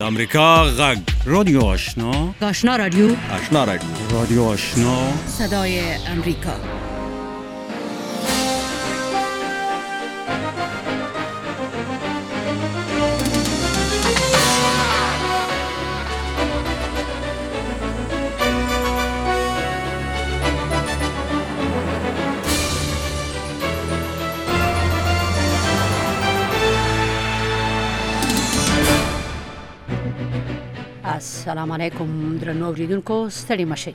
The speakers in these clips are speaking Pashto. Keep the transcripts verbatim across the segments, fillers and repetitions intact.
امریکا غږ رادیو آشنا آشنا رادیو آشنا رادیو رادیو آشنا صدای امریکا. السلام علیکم درنو اوریدونکو، ستړي مشئ.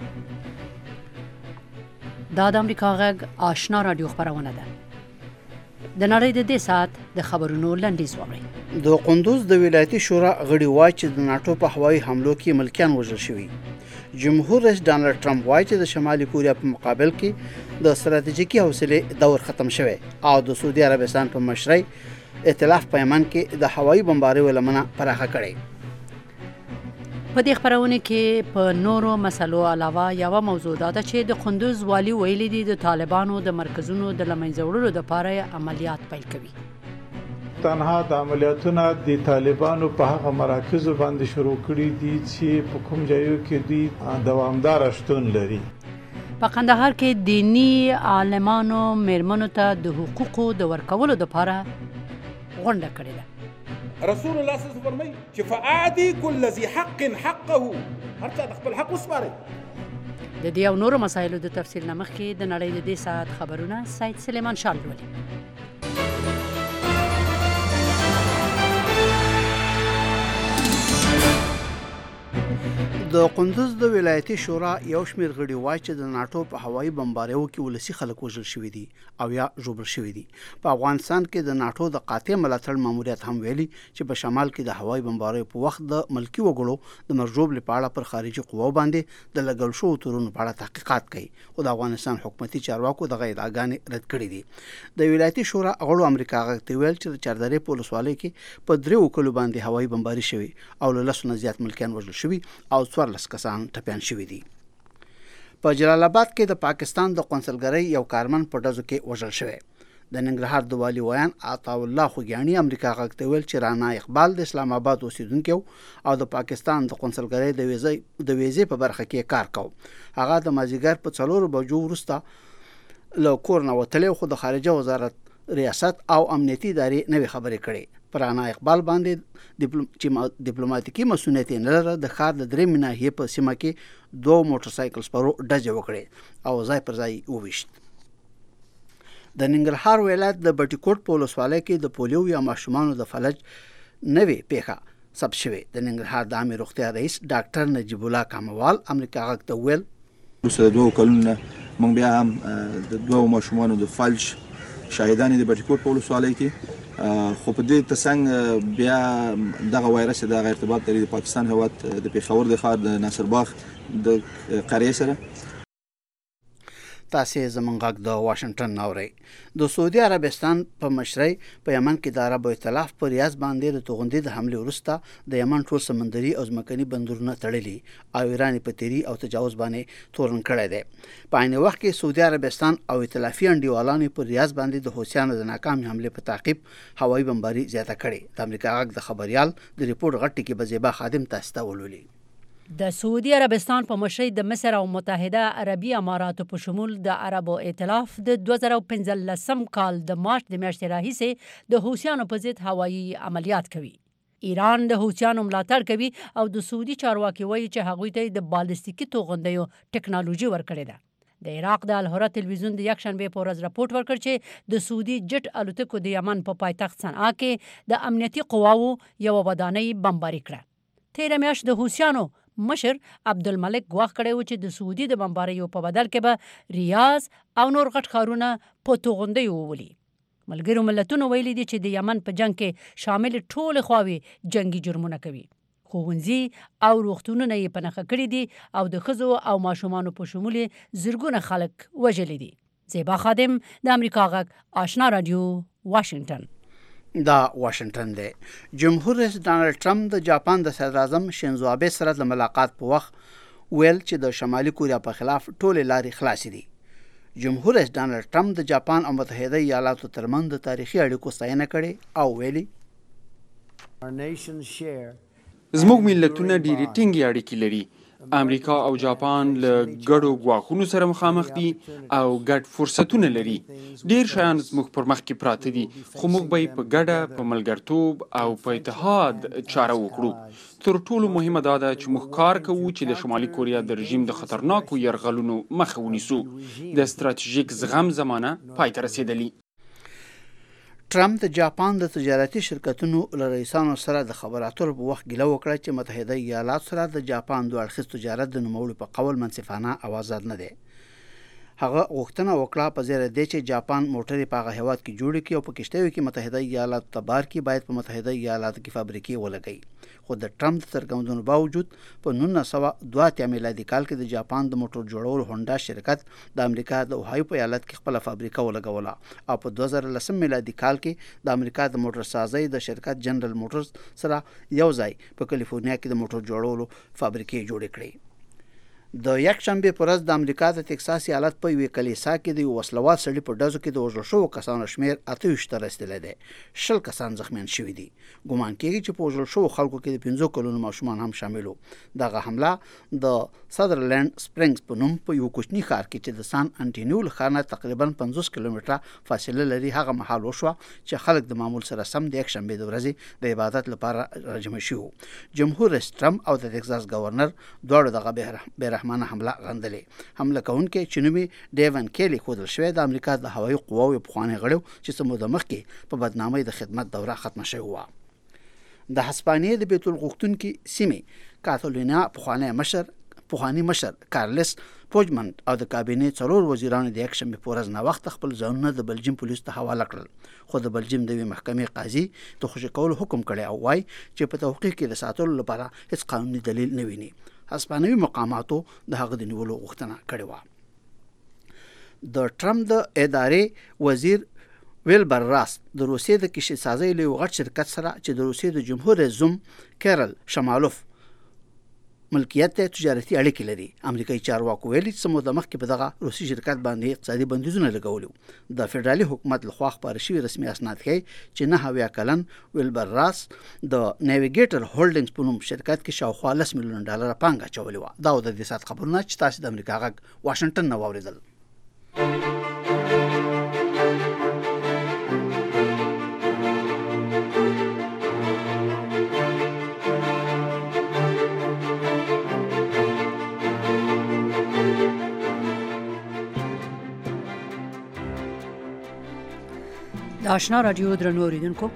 دا د امریکا غږ آشنا رادیو خبرونه ده. د نړۍ د دې ساعت د خبرونو لنډیز واورئ. د قندوز د ولایتي شورا غړي وایي چې د ناټو په هوایي حملو کې ملکیان وژل شوي. جمهور رئیس ډانلډ ټرمپ وایي چې د شمالي کوریا په مقابل کې د ستراتیژیکي حوصلې دور ختم شوی او د سعودي عربستان په مشرۍ ائتلاف په یمن کې د هوایي بمباریو لمنه پراخه کړې. په دې خبرونه کې په نورو مسلو علاوه یو موضوع ده چې د قندوز والی ویلي دي د طالبانو د مرکزونو د لمنځه وړلو لپاره عملیات پیل کوي. تنها د عملیاتونو د طالبانو په هغه مراکزو باندې شروع کړي دي چې په کوم ځایو کې دوی دوامدار شتون لري. په قندهار کې دینی عالمانو میرمنو ته د حقوقو د ورکولو لپاره غونډه کړې ده. رسول الله صلی الله علیه وسلم فرمایي چې فاعدي كل ذي حق حقه، هر چا د خپل حق وسپاري. د دې او نورو مسایلو د تفصیل نه مخکې د نړۍ د دې ساعت خبرونه سید سلیمان شاه لولي. د قندوز د ولایتي شورا یو شمېر غړي وایي چې د ناټو په هوایي بمباریو کې ولسي خلک وژل شوي دي او یا ژوبل شوي دي. په افغانستان کې د ناټو د قاطع ملاتړ ماموریت هم ویلي چې په شمال کې د هوایي بمباریو په وخت د ملکی وګړو د مرجوب لپاره پر خارجي قواو باندې د لګول شوو تورونو په اړه تحقیقات کوي، خو د افغانستان حکومتي چارواکو دغه ادعاګانې رد کړې دي. د ولایتي شورا غړو امریکا غږ ته ویل چې د چاردرې په ولسوالۍ کې په دریو کلو باندې هوایي بمباري شوي او له لسو نه زیات ملکیان وژل شوي او څوارلس کسان ټپیان شوي دي. په جلال آباد کې د پاکستان د قونسلګرۍ یو کارمن په ډزو کې وژل شوی. د ننګرهار د والي ویان عطا الله خوګیاني امریکا غږ ته ویل چې رانا اقبال د اسلام آباد اوسیدونکی او د پاکستان د قونسلګرۍ د ویزې د ویزې په برخه کې کار کو. هغه د مازیګر په څلورو بجو وروسته له کور نه وتلی، خو د خارجه وزارت ریاست او امنیتي ادارې نوې خبرې کړې. پر رانا اقبال باندې چې ډیپلوماټیکي مسؤلیت نه لري، د ښار د درې ناحیې په سیمه کې دوه موټر سایکل سپرو ډزې وکړې او ځای پر ځای وویشت. د ننګرهار ولایت د بټي کوټ په ولسوالۍ کې د پولیو یا ماشومانو د فلج نوې پیښه ثبت شوې. د ننګرهار د عامې روغتیا رئیس ډاکټر نجیب الله کاموال امریکا غږ ته ویل وروسته د دوو کلونو موږ بیا هم د دوو ماشومانو د فلج شاهدان د بټي کوټ په ولسوالۍ کې، خو په دې ترڅنګ بیا دغه وایرس دغه ارتباط لري د پاکستان هیواد د پېښور د ښار د ناصر باغ د قریې سره. تاسې زموږ غږ د واشنګټن اورئ. د سعودي عربستان په مشرۍ په یمن کې د عربو ائتلاف په ریاض باندې د توغندي د حملې وروسته د یمن ټول سمندري او ځمکني بندرونه تړلي او ایران په تیري او تجاوز باندې تورن کړی دی. په عین وخت کې سعودي عربستان او ائتلافي انډیوالانو په ریاض باندې د حوثیانو د ناکامې حملې په تعقیب هوایي بمباري زیاته کړې. د امریکا غږ د خبريال د ریپورت غټ کې به زیبا خادم تاسو ته ولولي. د سعودي عربستان په مشرۍ د مصر او متحده عربي اماراتو په شمول د عربو ائتلاف د دوه زره پنځلسم کال د مارچ د میاشتې راهیسې د حوثیانو په ضد هوایي عملیات کوي. ایران د حوثیانو ملاتړ کوي او د سعودي چارواکي وایي چې هغوی ته د بالستیکي توغندیو ټکنالوژي ورکړې ده. د عراق د الهرا تلویزیون د یکشنبه په ورځ راپورټ ورکړ چې د سعودي جټ الوتکو د یمن په پایتخت صنعا کې د امنیتي قواو یو ودانۍ بمباري کړه. تیره میاشت د حوثیانو مشر عبدالملک ګواښ کړی و چې د سعودي د بمباریو په بدل کې به ریاض او نور غټ ښارونه په توغندیو وولي. ملګرو ملتونو ویلي دي چې د یمن په جنگ کې شامل ټول خواوې جنگي جرمونه کوي. ښوونځي او روغتونونه یې په نښه کړي دي او د ښځو او ماشومانو په شمول زرګونه خلک وژلي دي. زیبا خادم د امریکا غږ آشنا رادیو واشنګټن. دا واشنگټن دی. جمهور رئیس ډانلډ ټرمپ د جاپان د صدر اعظم شینزو آبه سره د ملاقات په وخت ویل چې د شمالي کوریا په خلاف ټولې لارې خلاصې دي. جمهور رئیس ډانلډ ټرمپ د جاپان او متحده ایالاتو ترمنځ د تاریخي اړیکو ستاینه کړې او ویلي زموږ ملتونه ډېرې ټینګې اړیکې لري. امریکا او جاپان له ګډو ګواښونو سره مخامخ دي او ګډ فرصتونه لري. ډېر شیان زموږ پر مخ کې پراته دي، خو موږ به یې په ګډه، په ملګرتوب او په اتحاد چاره وکړو. تر ټولو مهمه دا ده چې موږ کار کوو چې د شمالي کوریا د رژیم د خطرناکو یرغلونو مخه ونیسو. د ستراتیژیک زغم زمانه پای ته رسېدلې. ټرمپ د جاپان د تجارتي شرکتونو له رئیسانو سره د خبرو اترو په وخت ګیله وکړه چې متحده ایالاتو سره د جاپان دوه اړخیز تجارت د نوموړي په قول منصفانه او آزاد نه دی. هغه غوښتنه وکړه په زیره دی چې جاپان موټرې په هغه هیواد کې جوړې کړي او په کشتیو کې متحده ایالاتو ته بار کړي، باید په متحده ایالاتو کې فابریکې ولګوي. خو د ټرمپ د څرګندونو باوجود په نولس سوه دوه اتیا میلادي کال کې د جاپان د موټر جوړولو هونډا شرکت د امریکا د اوهایو په ایالت کې خپله فابریکه ولګوله او په دوه زره لسم میلادي کال کې د امریکا د موټر سازۍ د شرکت جنرال موټرز سره یو ځای په کالیفورنیا کې د موټر جوړولو فابریکې جوړې کړې. د یک شنبه پر ورځ د امریکا د ټکساس ایالت په یوې کلیسا کې د یو وسلوال سړي په ډزو کې د وژل شوو کسانو شمېر اته ویشت ته رسېدلی دی. شل کسان زخمیان شوي دي. ګمان کېږي چې په وژل شوو خلکو کې د پنځو کلونو ماشومان هم شامل وو. دغه حمله د سدرلینډ سپرینګز په نوم په یو کوچني ښار کې چې د سان انټونیو له ښار نه تقریبا پنځوس کیلومتره فاصله لري هغه مهال وشوه چې خلک د معمول سره سم د یک شنبې د ورځې د عبادت لپاره راجمع شوي وو. جمهور رئیس ټرمپ او د ټکساس گورنر دواړو دغه بېرحمانه حمله غندلې. حمله کوونکی چې نوم یې ډیون کیلی ښودل شوی د امریکا د هوایي قواو یو پخوانی غړی چې څه موده مخکې په بدنامۍ د خدمت دوره ختمه شوې وه. د هسپانیې د بیت الغوښتونکي سیمې کاتالونیا پخوانی مشر پخوانی مشر کارلس پوجمنټ او د کابینې څلور وزیرانو د یک شنبې په ورځ ناوخته خپل ځانونه د بلجیم پولیسو ته حواله کړل. خو د بلجیم د یوې محکمې قاضي د خوشي کولو حکم کړی او وایي چې په توقیع کې د ساتلو لپاره هیڅ قانوني دلیل نه ویني. هسپانوي مقاماتو د هغه د نیولو غوښتنه کړې وه. د ټرمپ د ادارې وزیر ویلبر راس د روسیې د کشتۍ سازۍ له یو غټ شرکت سره چې د روسیې د جمهور رئیس زوم کیرل شمالوف ملکیت ته تجارتي اړیکې لري. امریکایي چارواکو ویلي چې څه موده مخکې په دغه روسي شرکت باندې اقتصادي بندیزونه لګولي وو. د فدرالي حکومت لخوا خپاره شوي رسمي اسناد ښیي چې نهه اویا کلن ویلبر راس د نیویګیټر هولډینګز په نوم شرکت کې شاوخوا لس میلیون ډالره پانګه اچولې وه. دا د دې ساعت خبرونه چې تاسو د امریکا غږ واشنګټن نه واورېدل. د آشنا رادیو درنو اوریدونکو،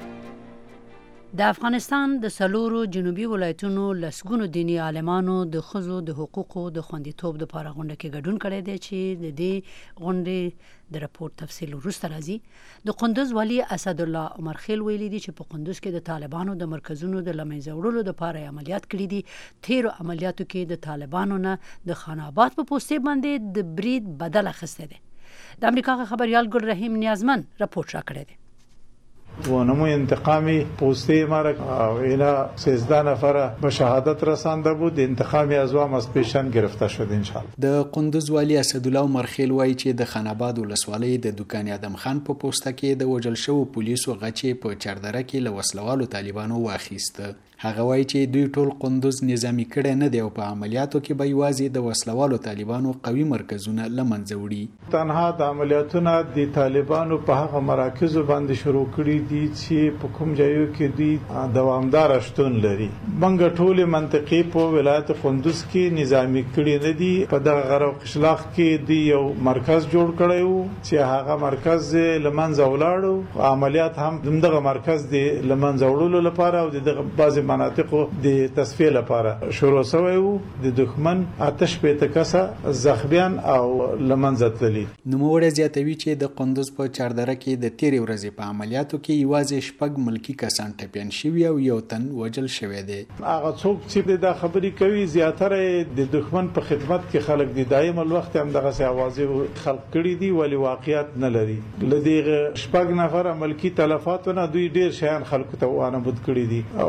د افغانستان د څلورو جنوبي ولایتونو لسګونو دیني عالمانو د ښځو د حقوقو د خوندیتوب دپاره غونډه کې ګډون کړی دی چې د دې غونډې د راپور تفصیل وروسته راځي. د قندوز والي اسدالله عمر خیل ویلي دي چې په قندوز کې د طالبانو د مرکزونو د له منځه وړلو دپاره عملیات کړي دي. تیرو عملیاتو کې د طالبانو نه د خان آباد په پوستې باندې د برید بدل اخیستی دی. د امریکا خبریال ګل رحیم نیازمن راپورت راکړی دی. و نمو انتقامی پوسته مرگ اینا سیزده نفر به شهادت رسانده بود. انتقامی ازوام از پیشن گرفته شد انشاءالله. د قندوز والی اسدالله عمر خیل وایي چې د خان آباد ولسوالۍ د دکان ادم خان په پوسته کې د وژل شوو پولیسو غچې په چاردره کې له وسلوالو طالبانو واخیسته. هغه وایي چې دوی ټول قندوز نظامی کړی نه دی او په عملیاتو کې به یوازې د وسلوالو طالبانو قوي مرکزونه له منځه وړي. تنها د عملیاتونه د طالبانو په هغه مراکزو باندې شروع کړي دي چې په کوم ځایو کې دوی دوامدار شتون لري. منګه ټول منطقې په ولایت قندوز کې نظامی کړي نه دي. په دغه غرو قشلاق کې دوی یو مرکز جوړ کړی وو چې هغه مرکز لمنځه ولاړو. عملیات هم دغه مرکز د لمنځه وړلو لپاره او دغه بعض مناطقو د تصفیه لپاره شروع شوی وو. د دښمن آتش پېته کسه زخمیان او لمنځه تللي. نوموړی زیاتوي چې د قندوز په چاردره کې د تیرې ورځې په عملیاتو کې یوازې شپږ ملکي کسان ټپیان شوي او یو تن وژل شوی دی. هغه څوک چې دا خبرې کوي زیاتره د دښمن په خدمت کې خلک دي. دایم الوخت هم دغه سي اوازې خلق کړي دي ولی واقعیت نه لري. لدغه شپږ نفر ملکي تلفاتونه دوی ډیر شیان خلکو ته وانه بد کړي دي. او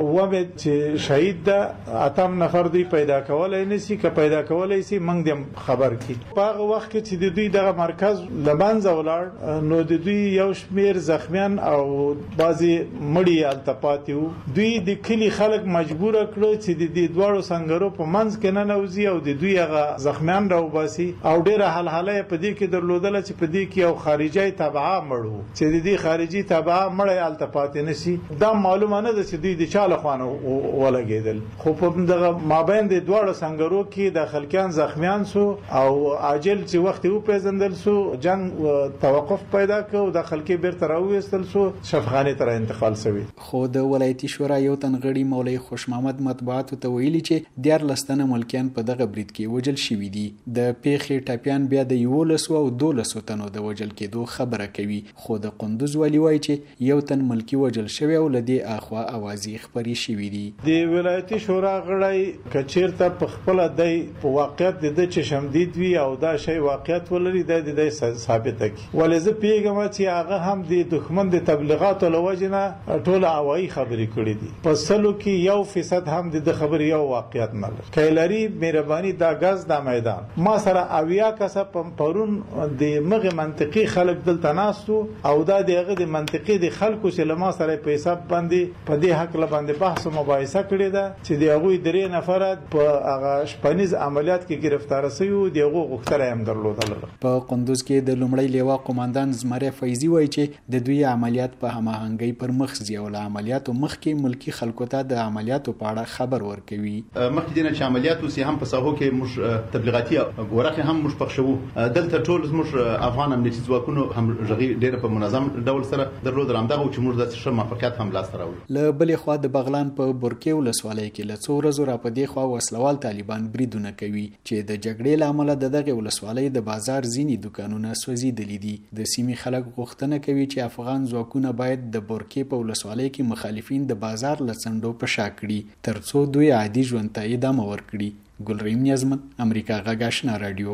چې شهید ده اتم نفر دوی پیدا کولای نسی که پیدا کولای سی موږ دې خبر کی. په هغه وخت کې چې د دوی دغه مرکز لمنځه ولاړ نو د دوی یو شمیر زخمیان او بعضی مړي التپاتي وو. دوی د کلی خلک مجبور کړو چې د دې دوړو سنگرو په منځ کې نه نوځي او د دوی هغه زخمیان راوباسي او ډیره حلحله په دې کې درلودل چې په دې کې یو خارجي تبعه مړو چې د دې خارجي تبعه مړی التپاتې نشي. دا معلومه نه ده چې دوی د چا له خوا نه ولګېدل، خو په دغه مابین د دواړو سنگرو کې د خلکیان زخمیان سو او عاجل چې وخت وپېژندل سو جنگ توقف پیدا کړ او د خلکي بیرته راوېستل سو شفاخانه ته انتقال شوی. خو د ولایتي شورا یو تن غړي مولوي خوش محمد مطبوعاتو ته ویلي چې دیار لستنه ملکیان په دغه برید کې وجل شوي دي. د پیښې ټاپیان بیا د یولسو او دولسو تنو د وجل کېدو خبره کوي، خو د قندوز والی وایي چې یو تن ملکی وجل شوی او لدی اخوا اوازې خبرې شوي دي. د ولایتي شورا غړي کچیرته په خپل د واقعیت د چې شمدید وی او دا شی واقعیت ولري د دې ثابته کی. ولې زه پیغام چې هغه هم د دښمن د تبلیغاتو لوجنه ټول اوایي خبرې کړې دي. په سلو کې یو فیصد هم د خبر یو واقعیت نه لري. کایلری مهرباني دا غاز دا میدان ما سره اویا کسه پرون د مغه منطقي خلک دلته ناستو او دا دغه د منطقي د خلکو چې لما سره په حساب باندې په دې حق له باندې بحث او مباحثه کړې ده چې دغه درې نفر په هغه شپنیز عملیات کې گرفتار شوی او دغه غوښتنه هم درلودل. په قندوز کې د لومړی لیوا قوماندان زمره فیضی وایي چې د دوی عملیات په هماهنګي پر مخ ځي او له عملیاتو مخکې ملکی خلکو ته د عملیاتو په اړه خبر ورکوي. مخکې دینه چې عملیات وسی هم په ساحو کې مش تبلیغاتي ورقه هم مش پخښو دلته ټول مش افغان امنیتي ځواکونو هم ژغي ډېر په منظم ډول سره درلود رامدغه چې موږ د څه موافقت هم لاس راوړو. له بلې خوا د بغلان په برکې ولسوالۍ کې له څو ورځو را په دې خوا وسلوال طالبان بریدونه کوي چې د جګړې له امله د دغه ولسوالۍ د بازار ځینی دکانونه سوځېدلي دي. د سیمې خلک غوښتنه کوي چې افغان ځواکونه باید د برکې په ولسوالۍ کې مخالفین د بازار له څنډو په شا کړي ترڅو دوی عادي ژوند ته ادامه ورکړي. ګلریم نیازمن، امریکا غږ آشنا رادیو.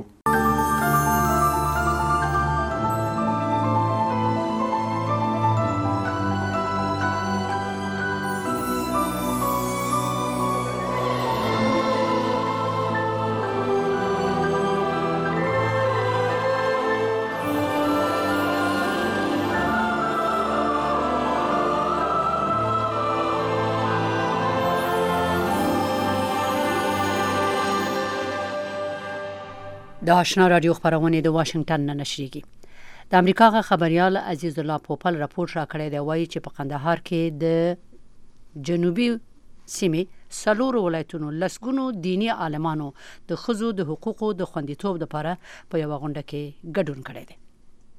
د آشنا رادیو خبرونه د واشنگټن نه نشریږي. د امریکا غا خبريال عزیز الله پوپل راپور را کړی دی وایي چې په قندهار کې د جنوبي سیمې سلور ولایتونو لسګونو دینی عالمانو د خزو د حقوقو د خوندیتوب لپاره په یو غونډه کې ګډون کړی دی.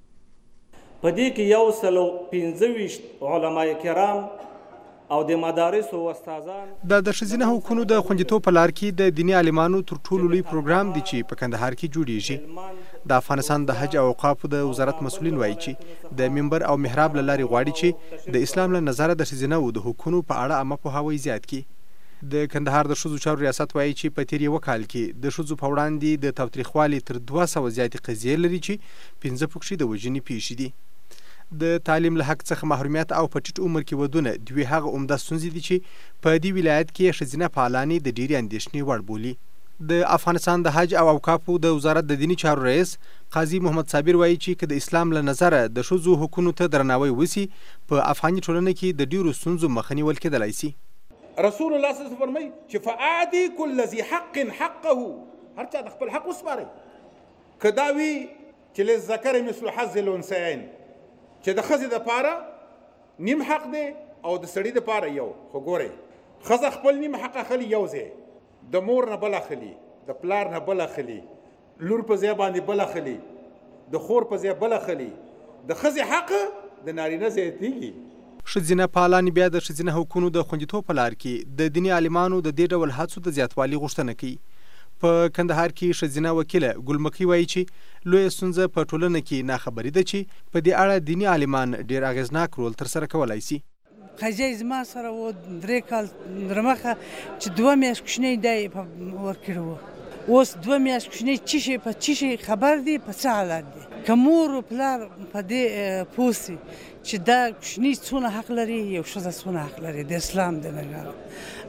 په دې کې یو سلو پنځه ویشت علماء کرام او د مدارس او استادان د د ښځینه حقوقو د خوندیتوب په لار کې د دینی عالمانو تر ټولو لوی پروګرام دی چې په کندهار کې جوړیږي. د افغانستان د حج او اوقافو د وزارت مسؤلین وایي چې د منبر او محراب له لارې غواړي چې د اسلام له نظره د ښځینه د حقوقو په اړه عامه پوهاوی زیات کړي. د کندهار د ښځو چارو ریاست وایي چې په تیر یو کال کې د ښځو په وړاندې د تاوتریخوالي تر دوه سوه زیاتې قضیې لري چې پنځه پکښې د وژنې پیښې دي. د تعلیم له حق څخه محرومیت او په ټیټ عمر کې ودونه دوی هغه عمده ستونزې دي چې په دې ولایت کې ښځینه فعالانې د ډېرې اندېښنې وړ بولي. د افغانستان د حج او اوقافو د وزارت د دینی چارو رئیس قاضي محمد صابر وایي چې که د اسلام له نظره د ښځو حقوقو ته درناوی وسی په افغاني ټولنه کې د ډېرو ستونزو مخه نیول کېدلی شي. رسول الله صلی الله علیه وسلم فرمایي چې فآتي كل ذي حق حقه، هر چا د خپل حق وسپارئ. که دا وي چې للذکر مثل حظ الانثیین چې د ښځې دپاره نیم حق دی او د سړي دپاره یو، خو ګورئ ښځه خپل نیم حق اخلي یو ځای، د مور نه بل اخلي، د پلار نه بل اخلي، لور په ځای باندې بل اخلي، د خور په ځای بل اخلي، د ښځې حق د نارینه زیاتېږي. ښځینه فعالان بیا د ښځینه حقوقو د خوندیتوب په لار کې د دیني عالمانو د دې ډول هڅو د زیاتوالي غوښتنه کوي. په کندهار کې ښځینه وکیله ګلمکۍ وایي چې لویه ستونزه په ټولنه کې ناخبري ده چې په دې اړه دیني عالمان ډېر اغېزناک رول ترسره کولی شي. قضیه زما سره و درې کال درمخه چې دوه میاشت کوچنی دی ورکړی و، اوس دوه میاشت کوچنی څه شي په څه شي خبر دی، په څه حالت دی. که مور و پلار په دې پوه سي چې دا کوچنی څونه حق لري، یو ښځه څونه حق لري د اسلام د نظره،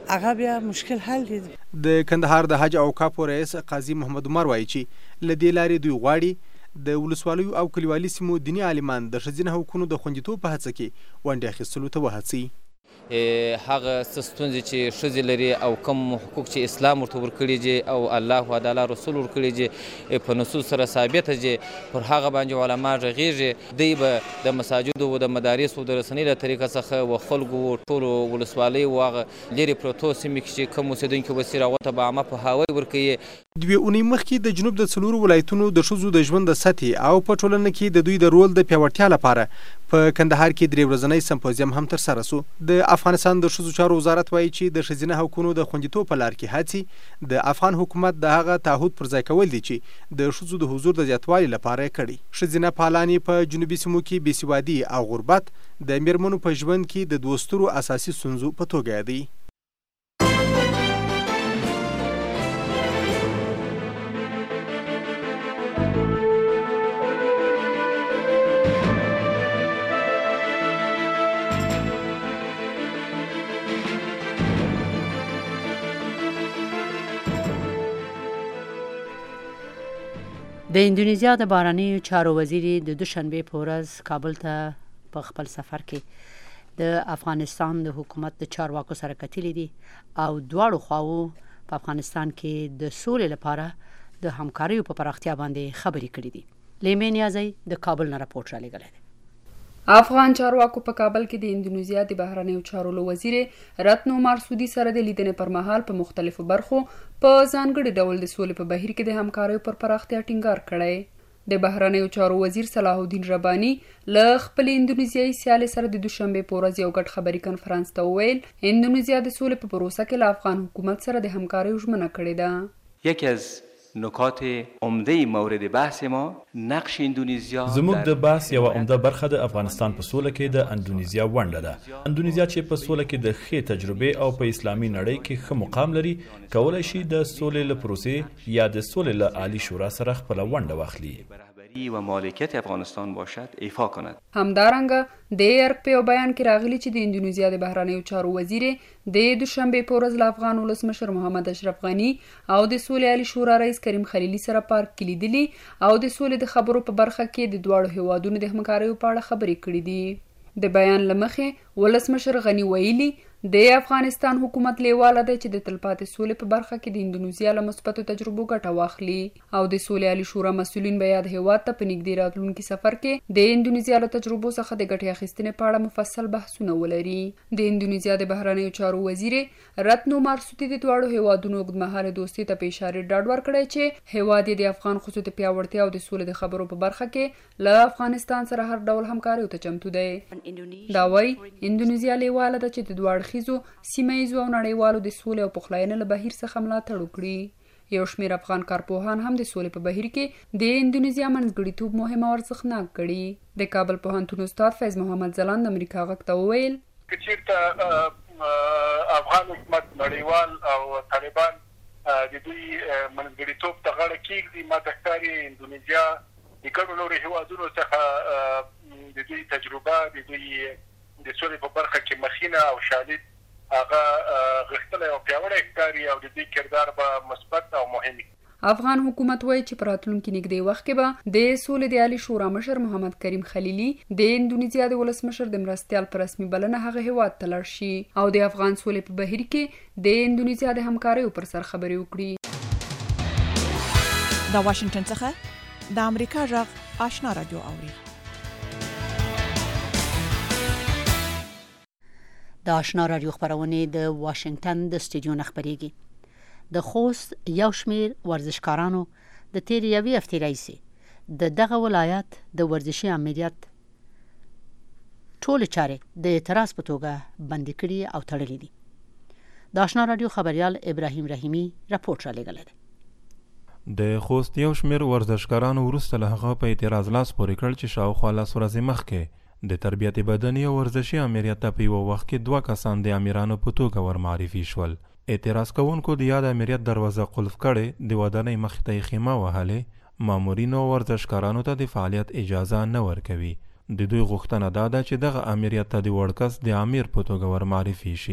هغه بیا مشکل حل دی. د کندهار د حج او اوقافو رئیس قاضي محمد عمر وایي چې له دې لارې دوی غواړي د ولسوالیو او کلیوالي سیمو دیني عالمان د ښځینه حقونو د خوندیتوب په هڅه کې ونډې اخیستلو ته وهڅوي. هغه څه ستونزې چې ښځې لري او کوم حقوق چې اسلام ورته ورکړي دي او الله تعالی رسول ورکړي دي په نصوص سره ثابته دي پر هغه باندې علما غږیږي. دوی به د مساجدو او د مدارسو د رسنۍ له طریقه څخه و خلکو ټولو ولسوالۍ او هغه لرې پرتو سیمې کې چې کوم اوسېدونکي به سي راغوته به عامه پوهاوی ورکوي. دوې اونۍ مخکې د جنوب د څلورو ولایتونو د ښځو د ژوند د سطحې او په ټولنه کې د دوی د رول د پیاوړتیا لپاره په کندهار کې درې ورځنی سمپوزیم هم ترسره سو. د افغانستان د ښځو چارو وزارت وایي چې د ښځینه حقونو د خوندیتوب په لار کې هڅې د افغان حکومت د هغه تعهد پر ځای کول دي چې د ښځو د حضور د زیاتوالي لپاره یې کړي. ښځینه پالانې په جنوبي سیمو کې بېسوادي او غربت د میرمنو په ژوند کې د دوو سترو اساسي ستونزو په توګه یادوي. د اندونیزیا د بهرنیو چارو وزیر د دوشنبه په ورځ کابل ته په خپل سفر کې د افغانستان د حکومت د چارواکو سره کتلي دي او دواړو خواو په افغانستان کې د سولې لپاره د همکاریو په پراختیا باندې خبرې کړې دي. لیمه نیازی د کابل نه راپورټ را لېږلی دی. افغان چارواکو په کابل کې د اندونیزیا د بهرنیو چارو وزیر رتنو مارسودي سره د لیدنې پر مهال په مختلفو برخو په ځانګړي ډول د سولې په بهیر کې د همکاریو پر پراختیا ټینګار کړی. د بهرنیو چارو وزیر صلاح الدین رباني له خپل اندونیزیایي سیالۍ سره د دوشنبه په ورځ یو ګډ خبري کنفرانس ته وویل اندونیزیا د سولې په پروسه کې له افغان حکومت سره د همکاریو ژمنه کړې ده. یکی از نکات عمده مورد بحث ما نقش اندونیزیا زموږ د بحث یو عمده برخه د افغانستان په سوله کې د اندونیزیا ونډه ده. اندونیزیا چې په سوله کې د ښې تجربې او په اسلامي نړۍ کې ښه مقام لري کولای شي د سولې له پروسې یا د سولې له عالی شورا سره خپل ونډه واخلي و مالکیت افغانستان باشد ایفا کند. همدارنګه د ارګ په بیان کې راغلی چې د اندونیزیا د بهرنیو چارو وزیر د دوشنبه په ورځ له افغان ولسمشر محمد اشرف غنی او د سولې عالی شورا رئیس کریم خلیلي سره پارک کې لیدلي او د سولې د خبرو په برخه کې د دواړو هیوادونو د همکاریو په اړه خبرې کړې دي. د بیان لمخې ولسمشر غنی ویلي د افغانستان حکومت لیواله دی چې د تلپاتې سولې په برخه کې د اندونیزیا له مثبتو تجربو ګټه واخلي او د سولې عالی شورا مسؤلین به یاد هیواد ته په نږدې راتلونکي سفر کې د اندونیزیا له تجربو څخه د ګټې اخیستنې په اړه مفصل بحثونه ولري. د اندونیزیا د بهرنیو چارو وزیر رتنو مارسودي د دواړو هیوادونو اوږدمهاله دوستۍ ته په اشاره ډاډ ورکړی چې هیواد یې د افغان ښځو د پیاوړتیا او د سولې د خبرو په برخه کې له افغانستان سره هر ډول همکاریو ته چمتو دی. دا وایي اندونیزیا لیواله ده چې د دواړو ښځو سیمه‌ییزو او نړیوالو د سولې او پخلاینې له بهیر څخه ملاتړ وکړي. یو شمېر افغان کارپوهان هم د سولې په بهیر کې د اندونیزیا منځګړیتوب مهم او ارزښتناک ګڼي. د کابل پوهنتون استاد فیض محمد ځلاند د امریکا غږ ته وویل که چېرته افغان حکومت نړیوال او طالبان د دوی منځګړیتوب ته غاړه کېږدي ماته ښکاري اندونیزیا د ګڼو نورو هېوادونو څخه د دوی تجربه د دوی د سولې په برخه کې مخینه او شالید هغه غښتلی او پیاوړی ښکاري او د دوی کردار به مثبت او مهم وي. افغان حکومت وایي چې په راتلونکي نږدې وخت کې به د سولې د عالي شورا مشر محمد کریم خلیلي د اندونیزیا د ولسمشر د مرستیال په رسمي بلنه هغه هیواد ته لاړ شي او د افغان سولې په بهیر کې د اندونیزیا د همکاریو پر سر خبرې وکړي. د واشنگټن څخه د امریکا غږ آشنا رادیو اوري. د آشنا رادیو خبرونه د واشنگټن د سټډیو نه خبرېږي. د خوست یو شمیر ورزشکارانو د تیر یوې هفتې راهیسې د دغه ولایت د ورزشي امنیت ټول چارې د اعتراض په توګه بندي کړي او تړلې دي. د آشنا رادیو خبريال ابراهیم رحیمی راپورټ را لېږلی دی. د خوست یو شمیر ورزشکارانو وروسته له هغه په اعتراض لاس پورې کړ چې شاوخوا لس ورځې مخکې د تربیت بدني او ورزشي امریت ته په یو وخت کې دوه کسان د امیرانو په توګه ورمعرفي شول. اعتراض کوونکو د یاد امیریت دروازه قلف کړې، د ودانۍ مخې ته یې خیمه وهلې، مامورینو او ورزشکارانو ته د فعالیت اجازه نه ورکوي. د دوی غوښتنه دا ده چې دغه امیریت ته د وړ کس د امیر په توګه ورمعرفي شي.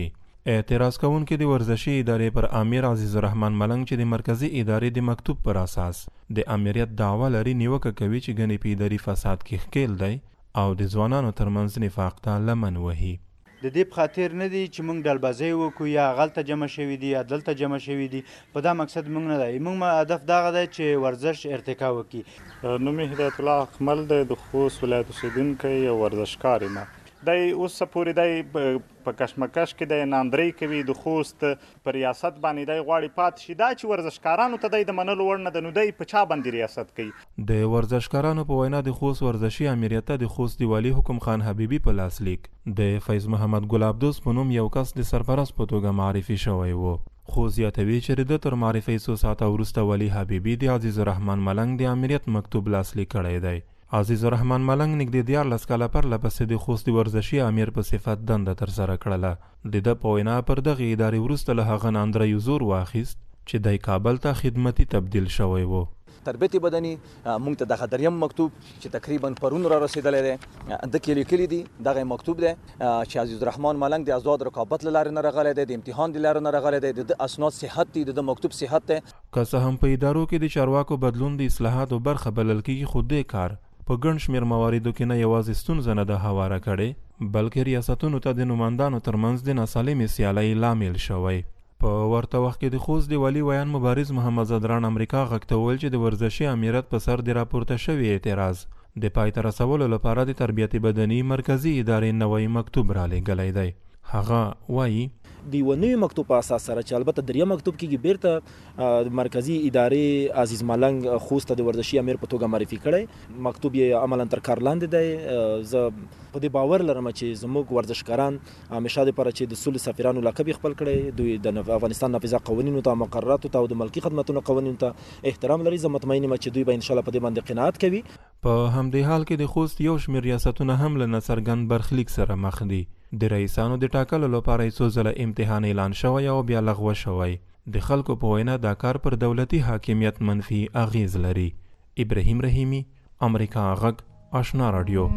اعتراض کوونکي د ورزشي ادارې پر امیر عزیز الرحمن ملنګ چې د مرکزی ادارې د مکتوب پر اساس د امریت دعوه لري نیوکه کوي چې ګنې په اداري فساد کې ښکیل دی او د ځوانانو ترمنځ نفاق ته لمن وهي. د دې په خاطر نه دی چې موږ ډلبازۍ وکړو یا هغلته جمع شوي دي یا دلته جمع شوي دي، په دا مقصد موږ نه دی. موږ هدف دغه دی چې ورزش ارتقا وکړي. نوم یې هدایت الله اکمل دی، د خوست ولایت اوسېدونکی یو ورزشکار یم. دی اوس پورې دی په کشمکش کې دی ناندرۍ کوي د خوست په ریاست باندې دی غواړي پاتې شي. دا چې ورزشکارانو ته دی د منلو وړ نه ده، نو دی په چا باندې ریاست کوي؟ د ورزشکارانو په وینا د خوست ورزشي امریت ته د خوست د والي حکم خان حبیبي په لاسلیک د فیض محمد ګلاب دوست په نوم یو کس د سرپرست په توګه معرفي شوی و. خو زیاتوي چې د تر معرفي څو ساعته وروسته والي حبیبي د عزیز الرحمن ملنګ د امریت مکتوب لاسلیک کړی دی. عزیز الرحمن ملنګ نږدې دیارلس کاله پرله پسې د خوست ورزشي امیر په صفت دنده ترسره کړله. د ده په وینا پر دغې ادارې وروسته له هغه نه اندریو زور واخیست چې دی کابل ته خدمتي تبدیل شوی و. تربیت بدني موږ ته دغه دریم مکتوب چې تقریبا پرون را رسېدلی دی د کې لیکلي دي دغه مکتوب دی چې عزیز الرحمن ملنګ د آزاد رقابت له لارې نه راغلی دی، د امتحان د لارې نه راغلی دی، د اسناد صحت دي، د مکتوب صحت دی. که څه هم په ادارو کې د چارواکو بدلون د اصلاحاتو برخه بلل کېږي، خو دې کار په ګڼ شمېر مواردو کې نه یوازې ستونزه نه ده هواره کړې، بلکې ریاستونو ته د نمایندانو ترمنځ د ناسالمې سیالۍ لامل شوی. په ورته وخت کې د خوست د والي ویان مبارز محمد زدران امریکا غږ ته وویل چې د ورزشي امیرت په سر د راپورته شوي اعتراض د پای ته رسولو لپاره د تربیت بدني مرکزي ادارې نوی مکتوب رالیږلی دی. هغه وایي د یوه نوي مکتوب په اساس سره چې البته دریم مکتوب کېږي بیرته مرکزي ادارې عزیز ملنګ خوست ته د ورزشي امیر په توګه معرفي کړی. مکتوب یې عملا تر کار لاندې دی. زه په دې باور لرم چې زموږ ورزشکاران همیشه دپاره چې د سولې سفیرانو لقب یې خپل کړی، دوی د افغانستان نافذه قوانینو ته، مقرراتو ته او د ملکي خدمتونو قوانینو ته احترام لري. زه مطمئن یم چې دوی به انشاءالله په دې باندې قناعت کوي. په همدې حال کې د خوست یو شمېر ریاستونه هم له ناڅرګند برخلیک سره مخ دي. د رئیسانو د ټاکلو لپاره یې څو ځله امتحان اعلان شوی او بیا لغوه شوی. د خلکو په وینا دا کار پر دولتي حاکمیت منفي اغیز لري. ابراهیم رحیمی، امریکا غږ، آشنا رادیو.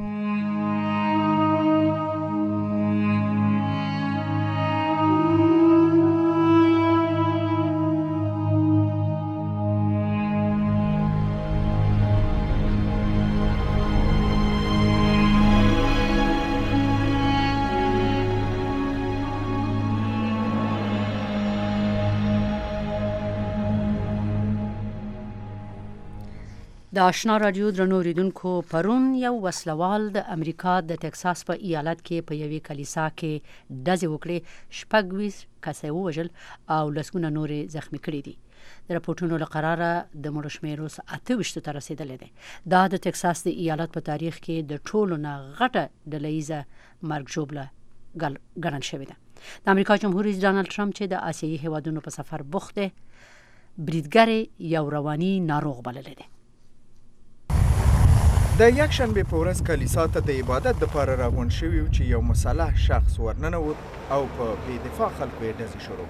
د آشنا رادیو درنو اوریدونکو، پرون یو وسلوال د امریکا د ټکساس په ایالت کې په یوې کلیسا کې ډزې وکړې، شپږ ویشت کسه یې ووژل او لسګونه نورې زخمي کړي دي. د راپورټونو له قراره د مړو شمېر اوس اته ویشتو ته رسېدلی دی. دا د ټکساس د ایالت په تاریخ کې د ټولو نه غټه ډله ییزه مرګ ژوبله ګڼل شوې ده. د امریکا جمهور رئیس ډانلډ ټرمپ چې د آسیایي هیوادونو په سفر بوخت دی، بریدګر یو رواني ناروغ بللی دی. د یک شنبه په ورځ کلیسا ته د عبادت لپاره راغونډ شوي و چې یو مسلح شخص ورننوت او په بې دفاع خلکو یې ډزې شروع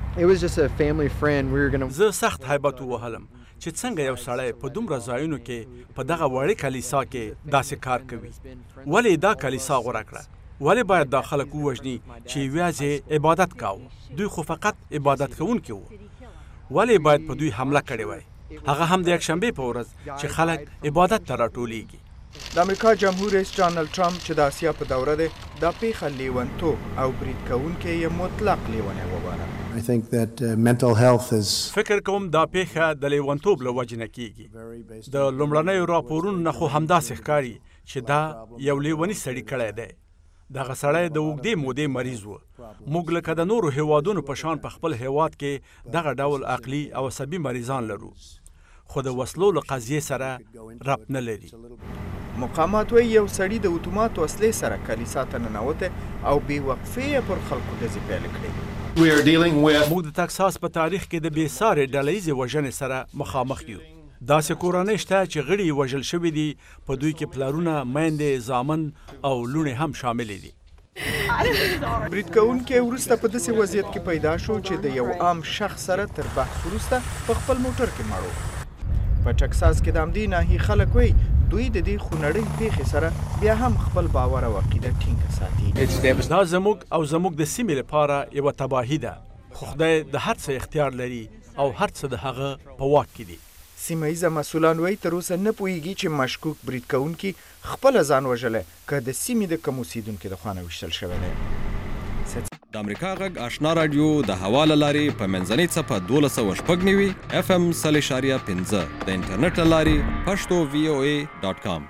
کړې. زه سخت هیبت ووهلم چې څنګه یو سړی په دومره ځایونو کې په دغه وړې کلیسا کې داسې کار کوي. ولې دا کلیسا غوره کړه؟ ولې باید دا خلک ووژني چې یوازې عبادت کاوه؟ دوی خو فقط عبادت کوونکي وو. ولې باید په دوی حمله کړې وای؟ هغه هم د یک شنبې په ورځ چې خلک عبادت ته راټولیږي. د امریکا جمهور رئیس ډانلډ ټرمپ چې د آسیا په دوره دی، دا پیښه لیونتوب او برید کوونکی یې مطلق لیونی وباله. فکر کوم دا پیښه د لیونتوب له وجې نه کیږي. د لومړنیو راپورونو نه خو همداسې ښکاري چې دا یو لیوني سړي کړی دی. دغه سړی د اوږدې مودې مریض و. موږ لکه د نورو هیوادونو په شان په خپل هیواد کې دغه ډول عقلي او عصبي مریضان لرو، خو د وسلو له قضیې سره ربط نه لري. مقامات وایي یو سړي د اتومات وسلې سره کلیسا ته ننوته او بې وقفې یې پر خلکو ډزې پیل کړې. موږ د ټکساس په تاریخ کې د بې سارې ډله ییزې وژنې سره مخامخ یو. داسې کورنۍ شته چې غړي یې وژل شوي دي، په دوی کې پلرونه، میندې، زامن او لوڼې هم شاملې دي. برید کوونکی وروسته په داسې وضعیت کې پیدا شو چې د یو عام شخص سره تر بحث وروسته په خپل موټر کې مړ و. په ټکساس کې د همدې ناحیې خلک وایي دوی د دې خونړۍ پیښې سره بیا هم خپل باور او عقیده ټینګه ساتي. دا زموږ او زموږ د سیمې لپاره یوه تباهي ده، خو خدای د هر څه اختیار لري او هر څه د هغه په واک کې دي. سیمه ییزه مسؤلان وایي تر اوسه نه پوهېږي چې مشکوک برید کوونکي خپله ځان وژلی که د سیمې د کم اوسېدونکو د خوا نه ویشتل شوی دی. د امریکا غږ آشنا راډیو د هوا له لارې په منځنۍ څپه دولس سوه شپږ نوي اف ام سل اشاریه پنځه د انټرنیټ له لارې پښتو وی او ای ډاټ کام.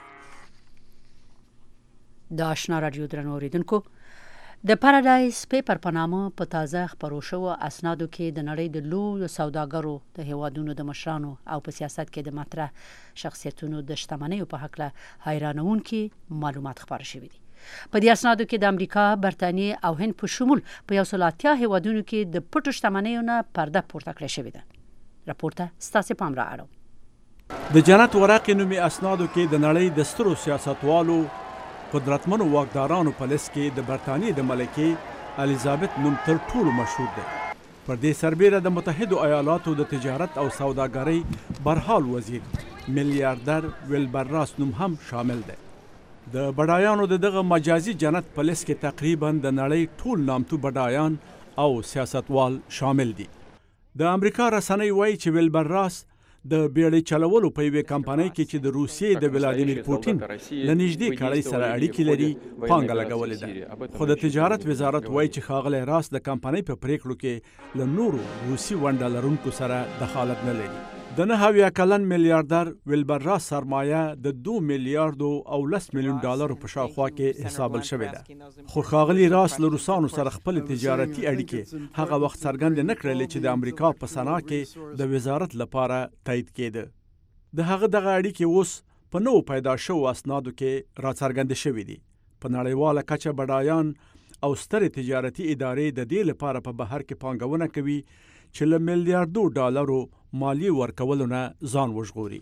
د آشنا راډیو درنو اورېدونکو، د پارادایس پیپر په نامه په تازه خپرو شوو اسنادو کې د نړۍ د لویو سوداګرو د هیوادونو د مشرانو او په سیاست کې د مطرح شخصیتونو د شتمنیو په هکله حیرانونکي معلومات خپاره شوي دي. په دې اسنادو کې د امریکا، برتانیې او هند په شمول په یو سل اتیا هیوادونو کې د پټو شتمنیو نه پرده پورته کړې شوې ده. راپور ته ستاسې پام را اړوم. د جنت ورقې نومي اسنادو کې د نړۍ د سترو سیاستوالو، قدرتمنو واکدارانو په لیست کې د برتانیې د ملکې الیزابت نوم تر ټولو مشهور دی. پر دې سربیره د متحدو ایالاتو د تجارت او سوداګرۍ برحال وزیر میلیاردر ویلبر راس نوم هم شامل دی. د بډایانو د دغه مجازي جنت په لیست کې تقریبا د نړۍ ټول نامتو بډایان او سیاستوال شامل دي. د امریکا رسنۍ وایي چې ویلبر راس د بیړۍ چلولو په یوې کمپنۍ کې چې د روسیې د ولادیمیر پوټین له نږدې کړۍ سره اړیکې لري پانګه لګولې ده. خو د تجارت وزارت وایي چې ښاغلی راس د کمپنۍ په پریکړو کې له نورو روسي ونډه لرونکو سره دخالت نه لري. د نهه اویا کلن میلیاردر ویلبر راس سرمایه د دو میلیاردو او لس میلیون ډالرو په شاوخوا کې حسابل شوې ده. خو ښاغلي راس له روسانو سره خپل تجارتي اړیکې هغه وخت څرګندې نه کړلې چې د امریکا په سنا کې د وزارت لپاره تایید کېده. د هغه دغه اړیکې اوس په نوو پیدا شوو اسنادو کې راڅرګندې شوې دي. په نړیواله کچه بډایان او سترې تجارتي ادارې د دې لپاره په بهر کې پانګونه کوي چې له میلیاردو ډالرو مالی ورکولو نه ځان وژغوري.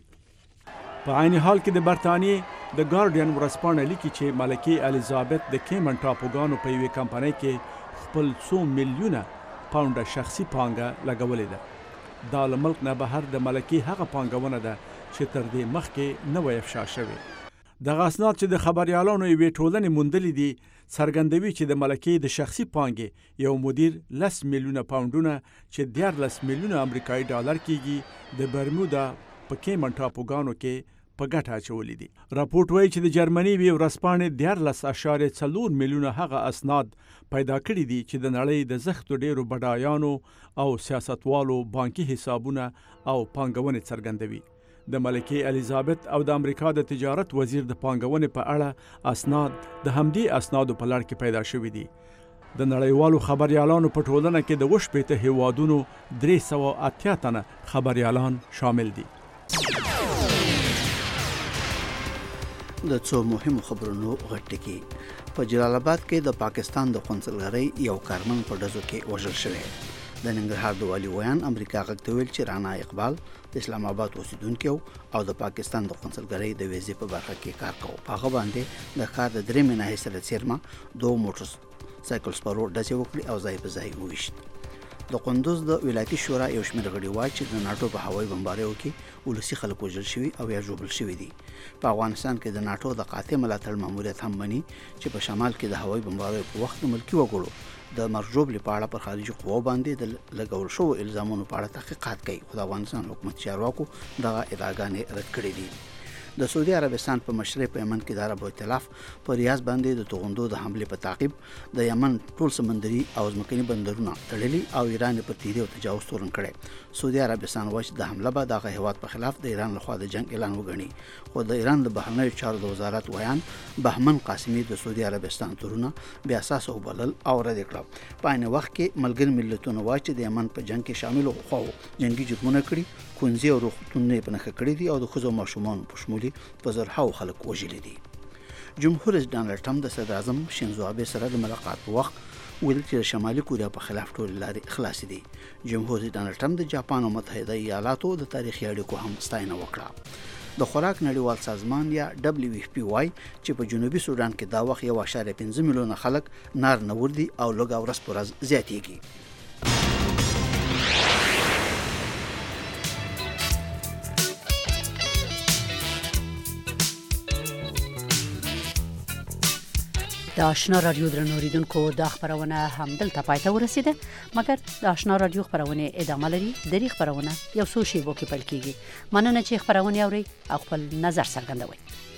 په عین حال کې د برتانیې د ګارډین ورځپاڼه لیکي چې ملکې الیزابت د کیمن ټاپوګانو په یوې کمپنۍ کې خپل څو میلیونه پاونډه شخصي پانګه لګولې ده. دا له ملک نه بهر د ملکې هغه پانګونه ده چې تر دې مخکې نه وی افشا شوې. دغه اسناد چې د خبریالانو یوې ټولنې موندلي دي څرګندوي چې د ملکې د شخصي پانګې یو مدیر لس میلیونه پاونډونه چې دیارلس میلیونه امریکایي ډالر کېږي د برمودا په کیمن ټاپوګانو کې په ګټه اچولي دي. راپورټ وایي چې د جرمني یوې ورځپاڼې دیارلس اعشاریه څلور میلیونه هغه اسناد پیدا کړي دي چې د نړۍ د زښتو ډېرو بډایانو او سیاستوالو بانکي حسابونه او پانګونې څرګندوي. د ملکې الیزابت او د امریکا د تجارت وزیر د پانګونې په اړه اسناد د همدې اسنادو په لړ کې پیدا شوي دي. د نړیوالو خبریالانو په ټولنه کې د اووه شپېته هیوادونو درې سوه اتیا تنه خبریالان شامل دي. د څو مهمو خبرونو غټکی په جلال آباد کې د پاکستان د قونسلګرۍ یو کارمن په ډزو کې وژل شوی. د ننګرهار د والي ویان امریکا غږ ته ویل چې رانا اقبال د اسلام آباد اوسیدونکی او د پاکستان د قونسلګرۍ د ویزې په برخه کې کار کوي. په هغه باندې د ښار د درې مینه سره څیرمه دوه موټر سایکل سپرو ډزې وکړي او ځای په ځای وویشت. د قندوز د ولایتي شورا یو شمېر غړي وایي چې د ناټو په هوایي بمباریو کې ولسي خلک وژل شوي او یا ژوبل شوي دي. په افغانستان کې د ناټو د قاطع ملاتړ ماموریت هم مني چې په شمال کې د هوایي بمباریو په وخت د ملکي وګړو د مرجوبلې په اړه پر خارجي قواو باندې د لګول شوو الزامونو په اړه تحقیقات کوي. خو د افغانستان حکومت چارواکو دغه ادعاګانې رد کړې دي. د سعودي عربستان په مشرۍ په یمن کې د عرب ائتلاف په ریاض باندې د توغندو د حملې په تعقیب د یمن ټول سمندري او ځمکني بندرونه تړلي او ایران په تیری او تجاوز تورن کړي. سعودي عربستان وایي د حمله به د هیواد په خلاف د ایران لخوا د جنگ اعلان وګڼي. خو د ایران د بهرنیو چارو د وزارت ویان بهمن قاسمي د سعودي عربستان تورونه بیا اساس وبلل او رد کړل. په عین وخت کې ملګری ملتونو وایي چې د یمن په جنگ کې شامل خو جنگي جرمونه کړي، کونځي او روغتونونه په نښه کړي دي او د ښځو ماشومان په شمول په زرهاو خلک وژلي دي. جمهور رئیس ډانلډ ټرمپ د صدر اعظم شینزو آبه سره د ملاقات په وخت ویل چې شمالي کوریا په خلاف ټول لارې خلاصې دي. جمهور رئیس ډانلډ ټرمپ د جاپان او متحده ایالاتو د تاریخي اړیکو هم ستاینه وکړه. د خوراک نړیوال سازمان یا دبليو ایف پی وايي چې په جنوبي سودان کې دا وخت یو اعشاریه پنځه میلیونه خلک نار نور دي او لږ ورځ پر ورځ زیاتېږي. د آشنا رادیو درنوریدونکو د خبرونه همدلته پای ته ورسیده، مګر د آشنا رادیو خبرونه ادامه لري. د دې خبرونه یو څو شیبو کې پیل کیږي. مننه چې خبرونه اوري او خپل نظر څرګندوي.